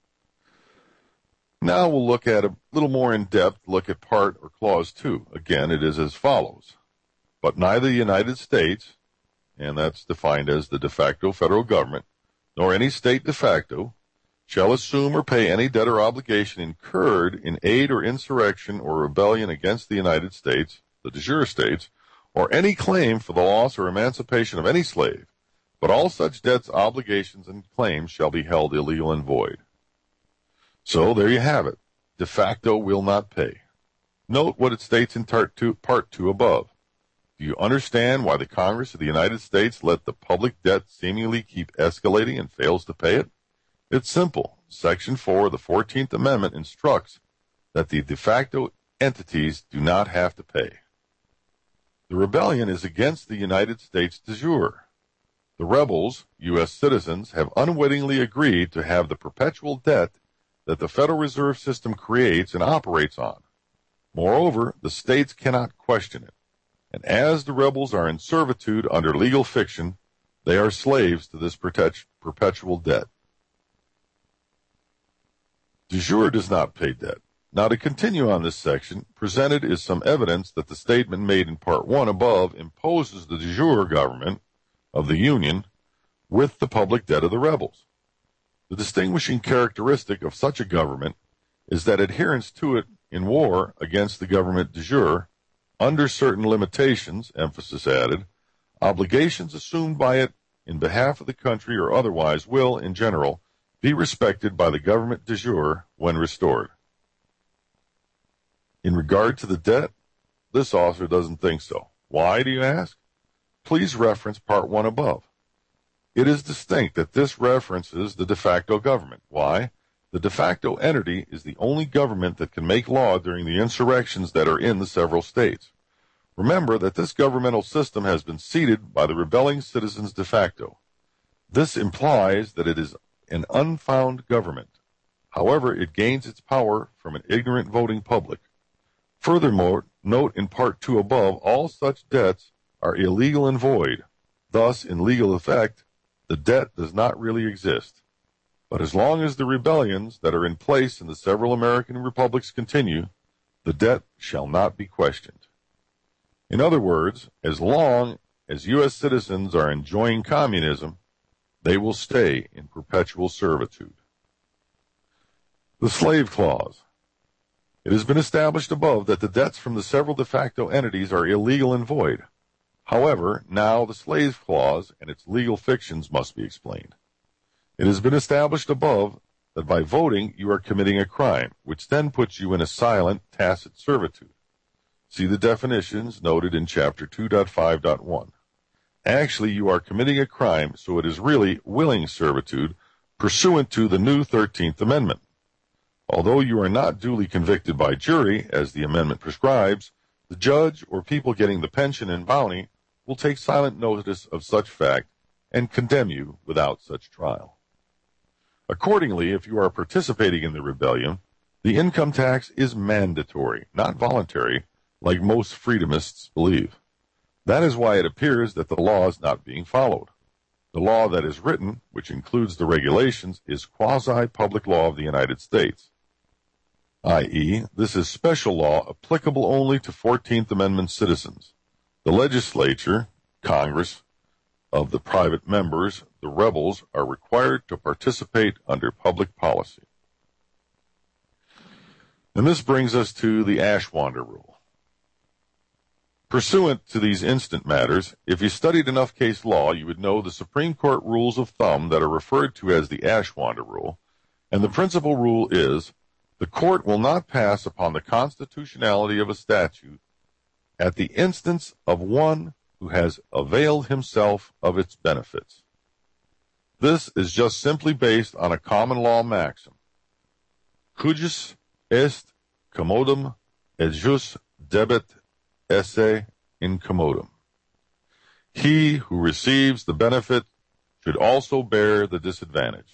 Now we'll look at a little more in-depth look at part or clause two. Again, it is as follows. But neither the United States, and that's defined as the de facto federal government, nor any state de facto, shall assume or pay any debt or obligation incurred in aid or insurrection or rebellion against the United States, the de jure states, or any claim for the loss or emancipation of any slave, but all such debts, obligations, and claims shall be held illegal and void. So there you have it. De facto will not pay. Note what it states in part two, part two above. Do you understand why the Congress of the United States let the public debt seemingly keep escalating and fails to pay it? It's simple. Section four of the fourteenth Amendment instructs that the de facto entities do not have to pay. The rebellion is against the United States de jure. The rebels, U S citizens, have unwittingly agreed to have the perpetual debt that the Federal Reserve System creates and operates on. Moreover, the states cannot question it. And as the rebels are in servitude under legal fiction, they are slaves to this perpetual debt. De jure does not pay debt. Now, to continue on this section, presented is some evidence that the statement made in Part one above imposes the de jure government of the Union with the public debt of the rebels. The distinguishing characteristic of such a government is that adherence to it in war against the government de jure, under certain limitations, emphasis added, obligations assumed by it in behalf of the country or otherwise will, in general, be respected by the government de jure when restored. In regard to the debt, this author doesn't think so. Why, do you ask? Please reference Part one above. It is distinct that this references the de facto government. Why? The de facto entity is the only government that can make law during the insurrections that are in the several states. Remember that this governmental system has been seated by the rebelling citizens de facto. This implies that it is an unfound government. However, it gains its power from an ignorant voting public. Furthermore, note in Part two above, all such debts are illegal and void. Thus, in legal effect, the debt does not really exist. But as long as the rebellions that are in place in the several American republics continue, the debt shall not be questioned. In other words, as long as U S citizens are enjoying communism, they will stay in perpetual servitude. The slave clause. It has been established above that the debts from the several de facto entities are illegal and void. However, now the slave clause and its legal fictions must be explained. It has been established above that by voting you are committing a crime, which then puts you in a silent, tacit servitude. See the definitions noted in Chapter two point five point one. Actually, you are committing a crime, so it is really willing servitude pursuant to the new thirteenth Amendment. Although you are not duly convicted by jury, as the amendment prescribes, the judge or people getting the pension and bounty will take silent notice of such fact and condemn you without such trial. Accordingly, if you are participating in the rebellion, the income tax is mandatory, not voluntary, like most freedomists believe. That is why it appears that the law is not being followed. The law that is written, which includes the regulations, is quasi-public law of the United States, that is, this is special law applicable only to fourteenth Amendment citizens. The legislature, Congress, of the private members, the rebels, are required to participate under public policy. And this brings us to the Ashwander Rule. Pursuant to these instant matters, if you studied enough case law, you would know the Supreme Court rules of thumb that are referred to as the Ashwander Rule, and the principal rule is, the court will not pass upon the constitutionality of a statute at the instance of one who has availed himself of its benefits. This is just simply based on a common law maxim. Cujus est commodum et jus debet esse incommodum. He who receives the benefit should also bear the disadvantage.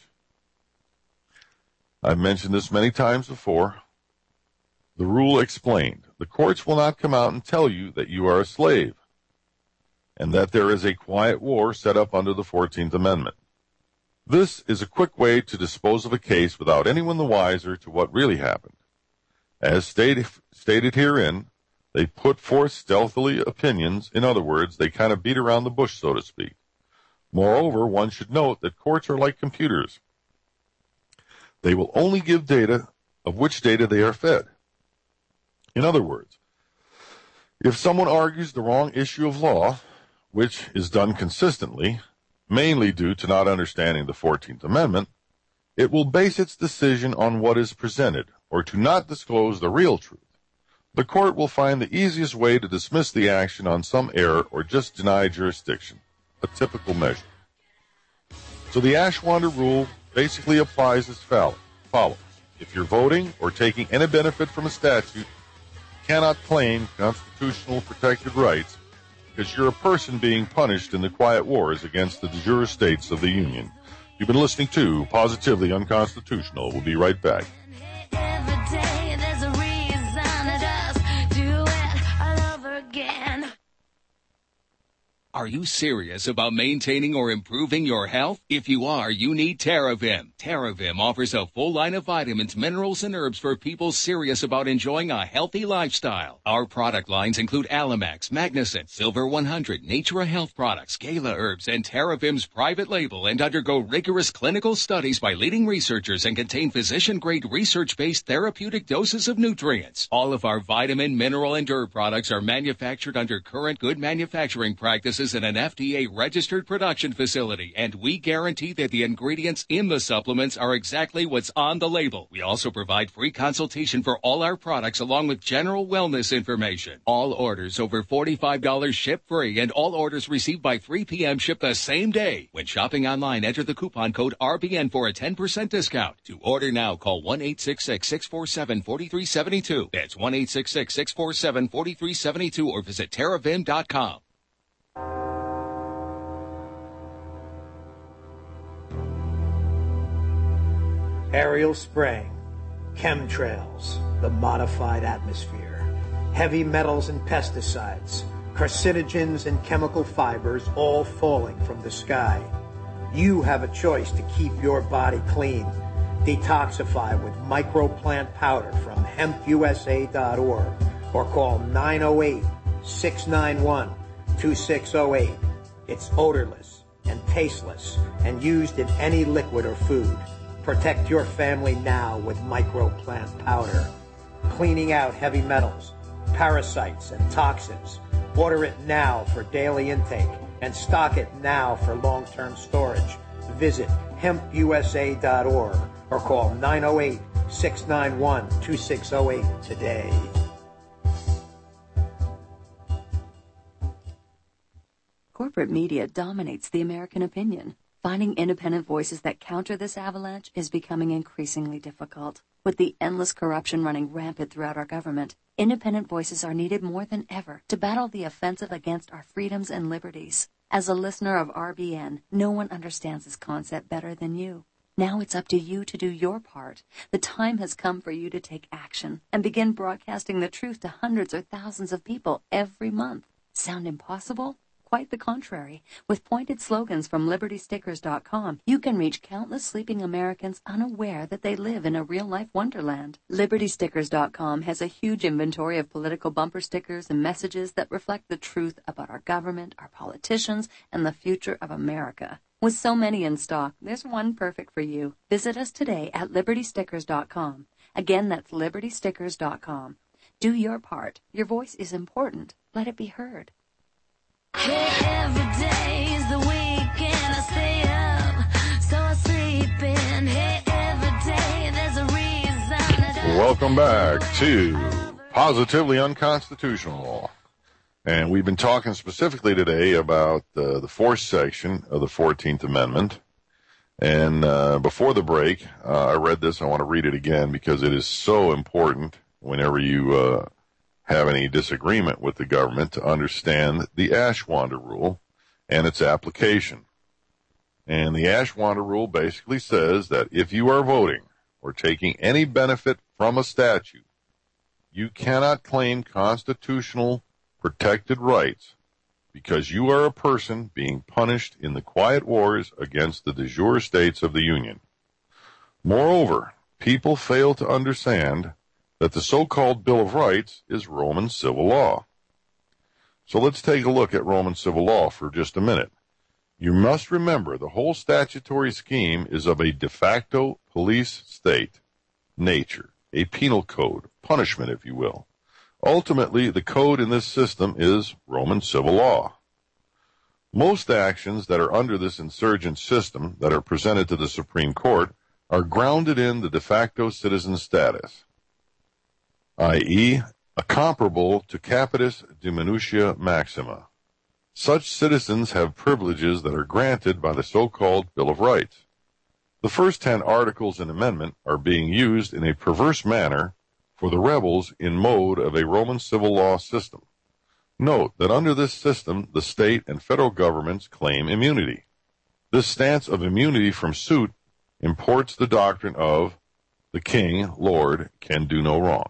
I've mentioned this many times before. The rule explained. The courts will not come out and tell you that you are a slave and that there is a quiet war set up under the fourteenth Amendment. This is a quick way to dispose of a case without anyone the wiser to what really happened. As stated, stated herein, they put forth stealthily opinions. In other words, they kind of beat around the bush, so to speak. Moreover, one should note that courts are like computers. They will only give data of which data they are fed. In other words, if someone argues the wrong issue of law, which is done consistently, mainly due to not understanding the fourteenth Amendment, it will base its decision on what is presented, or to not disclose the real truth. The court will find the easiest way to dismiss the action on some error or just deny jurisdiction, a typical measure. So the Ashwander rule basically applies as follows. If you're voting or taking any benefit from a statute, you cannot claim constitutional protected rights because you're a person being punished in the quiet wars against the de jure states of the Union. You've been listening to Positively Unconstitutional. We'll be right back. Are you serious about maintaining or improving your health? If you are, you need TerraVim. TerraVim offers a full line of vitamins, minerals, and herbs for people serious about enjoying a healthy lifestyle. Our product lines include Alamax, Magnicent, Silver one hundred, Natura Health Products, Gala Herbs, and TerraVim's private label, and undergo rigorous clinical studies by leading researchers and contain physician-grade research-based therapeutic doses of nutrients. All of our vitamin, mineral, and herb products are manufactured under current good manufacturing practices in an F D A-registered production facility, and we guarantee that the ingredients in the supplements are exactly what's on the label. We also provide free consultation for all our products along with general wellness information. All orders over forty-five dollars ship free, and all orders received by three p.m. ship the same day. When shopping online, enter the coupon code R B N for a ten percent discount. To order now, call one eight six six, six four seven, four three seven two. That's one eight six six, six four seven, four three seven two or visit terravim dot com. Aerial spraying, chemtrails, the modified atmosphere, heavy metals and pesticides, carcinogens and chemical fibers all falling from the sky. You have a choice to keep your body clean. Detoxify with microplant powder from hemp U S A dot org or call nine oh eight, six nine one, two six oh eight. It's odorless and tasteless and used in any liquid or food. Protect your family now with microplant powder. Cleaning out heavy metals, parasites, and toxins. Order it now for daily intake and stock it now for long-term storage. Visit hemp U S A dot org or call nine oh eight, six nine one, two six oh eight today. Corporate media dominates the American opinion. Finding independent voices that counter this avalanche is becoming increasingly difficult. With the endless corruption running rampant throughout our government, independent voices are needed more than ever to battle the offensive against our freedoms and liberties. As a listener of R B N, no one understands this concept better than you. Now it's up to you to do your part. The time has come for you to take action and begin broadcasting the truth to hundreds or thousands of people every month. Sound impossible? Quite the contrary. With pointed slogans from liberty stickers dot com, you can reach countless sleeping Americans unaware that they live in a real-life wonderland. liberty stickers dot com has a huge inventory of political bumper stickers and messages that reflect the truth about our government, our politicians, and the future of America. With so many in stock, there's one perfect for you. Visit us today at liberty stickers dot com. Again, that's liberty stickers dot com. Do your part. Your voice is important. Let it be heard. Hey, every day is the weekend. I stay up, so I sleep in. Hey, every day there's a reason. Welcome back to Positively Unconstitutional. And we've been talking specifically today about uh, the fourth section of the fourteenth Amendment. And uh, before the break, uh, I read this. I want to read it again because it is so important whenever you uh, have any disagreement with the government to understand the Ashwander Rule and its application. And the Ashwander Rule basically says that if you are voting or taking any benefit from a statute, you cannot claim constitutional protected rights because you are a person being punished in the quiet wars against the de jure states of the Union. Moreover, people fail to understand that the so-called Bill of Rights is Roman civil law. So let's take a look at Roman civil law for just a minute. You must remember the whole statutory scheme is of a de facto police state nature, a penal code, punishment, if you will. Ultimately, the code in this system is Roman civil law. Most actions that are under this insurgent system that are presented to the Supreme Court are grounded in the de facto citizen status, that is, a comparable to capitis diminutia maxima. Such citizens have privileges that are granted by the so-called Bill of Rights. The first ten articles in amendment are being used in a perverse manner for the rebels in mode of a Roman civil law system. Note that under this system, the state and federal governments claim immunity. This stance of immunity from suit imports the doctrine of the king, Lord, can do no wrong.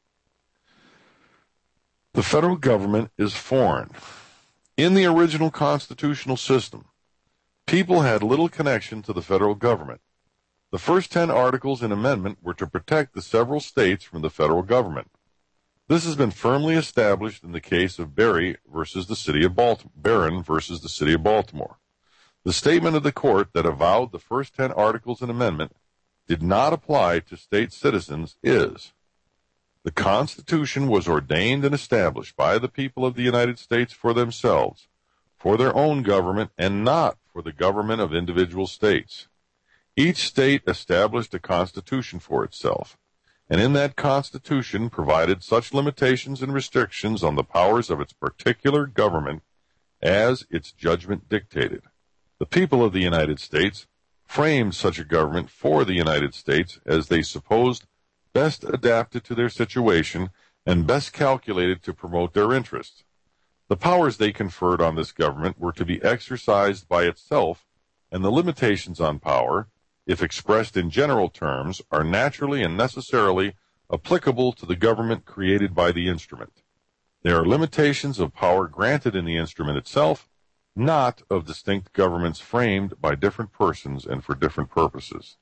The federal government is foreign. In the original constitutional system, people had little connection to the federal government. The first ten articles in amendment were to protect the several states from the federal government. This has been firmly established in the case of Barry versus the city of Baltimore, Barron versus the city of Baltimore. The statement of the court that avowed the first ten articles in amendment did not apply to state citizens is, the Constitution was ordained and established by the people of the United States for themselves, for their own government, and not for the government of individual states. Each state established a constitution for itself, and in that constitution provided such limitations and restrictions on the powers of its particular government as its judgment dictated. The people of the United States framed such a government for the United States as they supposed best adapted to their situation and best calculated to promote their interests. The powers they conferred on this government were to be exercised by itself, and the limitations on power, if expressed in general terms, are naturally and necessarily applicable to the government created by the instrument. There are limitations of power granted in the instrument itself, not of distinct governments framed by different persons and for different purposes.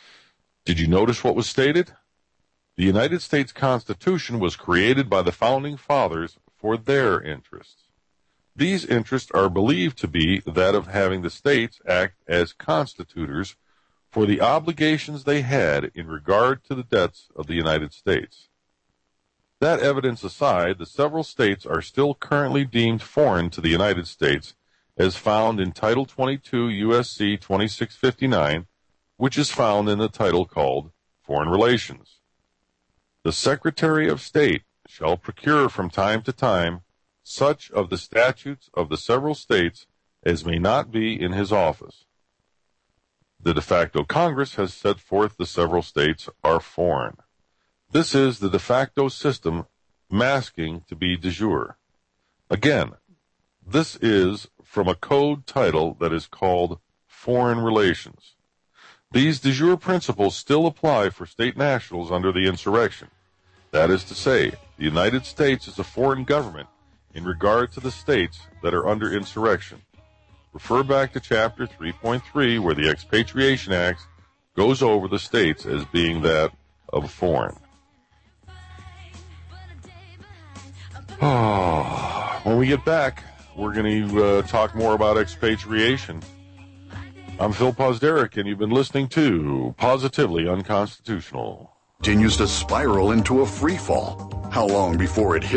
Did you notice what was stated? The United States Constitution was created by the Founding Fathers for their interests. These interests are believed to be that of having the states act as constitutors for the obligations they had in regard to the debts of the United States. That evidence aside, the several states are still currently deemed foreign to the United States as found in Title twenty-two U S C twenty-six fifty-nine, which is found in the title called Foreign Relations. The Secretary of State shall procure from time to time such of the statutes of the several states as may not be in his office. The de facto Congress has set forth the several states are foreign. This is the de facto system masking to be de jure. Again, this is from a code title that is called Foreign Relations. These de jure principles still apply for state nationals under the insurrection. That is to say, the United States is a foreign government in regard to the states that are under insurrection. Refer back to Chapter three point three, where the Expatriation Act goes over the states as being that of foreign. Oh, when we get back, we're going to uh, talk more about expatriation. I'm Phil Pozderick, and you've been listening to Positively Unconstitutional. Continues to spiral into a free fall. How long before it hits